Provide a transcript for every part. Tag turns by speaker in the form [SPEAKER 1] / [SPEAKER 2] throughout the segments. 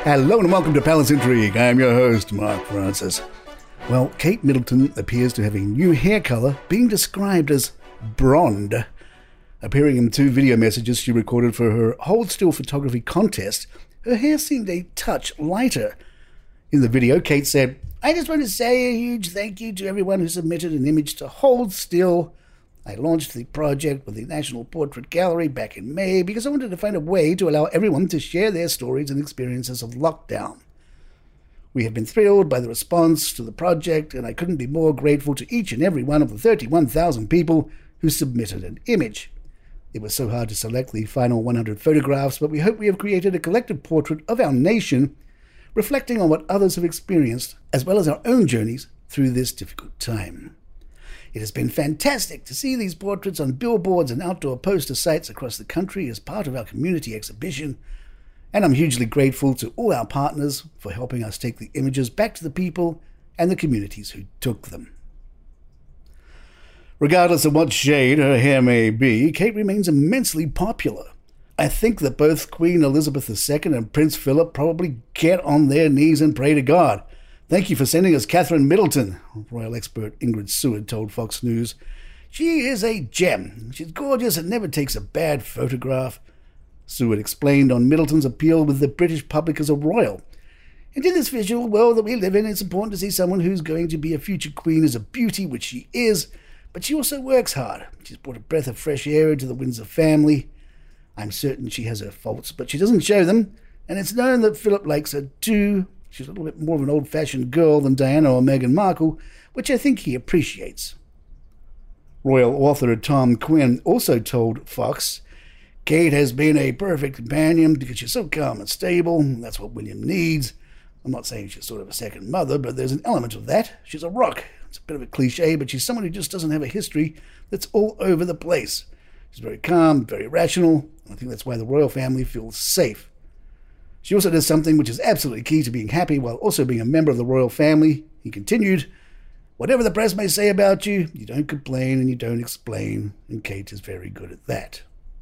[SPEAKER 1] Hello and welcome to Palace Intrigue. I'm your host, Mark Francis. Well, Kate Middleton appears to have a new hair colour being described as blonde. Appearing in 2 video messages she recorded for her Hold Still photography contest, her hair seemed a touch lighter. In the video, Kate said, "I just want to say a huge thank you to everyone who submitted an image to Hold Still. I launched the project with the National Portrait Gallery back in May because I wanted to find a way to allow everyone to share their stories and experiences of lockdown. We have been thrilled by the response to the project, and I couldn't be more grateful to each and every one of the 31,000 people who submitted an image. It was so hard to select the final 100 photographs, but we hope we have created a collective portrait of our nation, reflecting on what others have experienced, as well as our own journeys through this difficult time. It has been fantastic to see these portraits on billboards and outdoor poster sites across the country as part of our community exhibition, and I'm hugely grateful to all our partners for helping us take the images back to the people and the communities who took them." Regardless of what shade her hair may be, Kate remains immensely popular. I think that both Queen Elizabeth II and Prince Philip probably get on their knees and pray to God. "Thank you for sending us Catherine Middleton," royal expert Ingrid Seward told Fox News. "She is a gem. She's gorgeous and never takes a bad photograph." Seward explained on Middleton's appeal with the British public as a royal. "And in this visual world that we live in, it's important to see someone who's going to be a future queen as a beauty, which she is, but she also works hard. She's brought a breath of fresh air into the Windsor family. I'm certain she has her faults, but she doesn't show them, and it's known that Philip likes her too. She's a little bit more of an old-fashioned girl than Diana or Meghan Markle, which I think he appreciates." Royal author Tom Quinn also told Fox, "Kate has been a perfect companion because she's so calm and stable. That's what William needs. I'm not saying she's sort of a second mother, but there's an element of that. She's a rock. It's a bit of a cliche, but she's someone who just doesn't have a history that's all over the place. She's very calm, very rational, and I think that's why the royal family feels safe. She also does something which is absolutely key to being happy while also being a member of the royal family." He continued, "Whatever the press may say about you, you don't complain and you don't explain, and Kate is very good at that."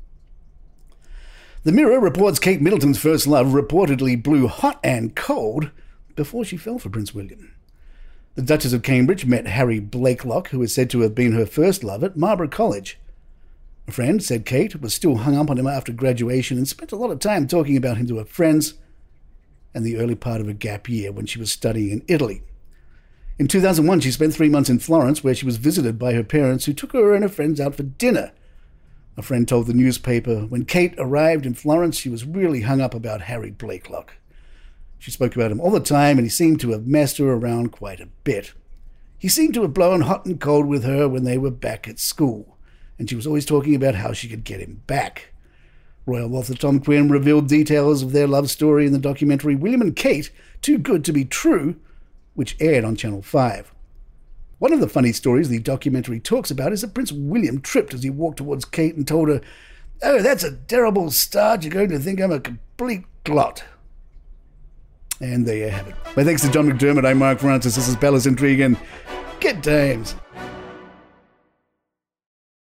[SPEAKER 1] The Mirror reports Kate Middleton's first love reportedly blew hot and cold before she fell for Prince William. The Duchess of Cambridge met Harry Blakelock, who is said to have been her first love, at Marlborough College. A friend said Kate was still hung up on him after graduation and spent a lot of time talking about him to her friends and the early part of her gap year when she was studying in Italy. In 2001, she spent 3 months in Florence, where she was visited by her parents, who took her and her friends out for dinner. A friend told the newspaper, "When Kate arrived in Florence, she was really hung up about Harry Blakelock. She spoke about him all the time, and he seemed to have messed her around quite a bit. He seemed to have blown hot and cold with her when they were back at school, and she was always talking about how she could get him back." Royal author Tom Quinn revealed details of their love story in the documentary William and Kate, Too Good to Be True, which aired on Channel 5. One of the funny stories the documentary talks about is that Prince William tripped as he walked towards Kate and told her, "Oh, that's a terrible start. You're going to think I'm a complete glot." And there you have it. My thanks to John McDermott. I'm Mark Francis. This is Palace Intrigue, and good times.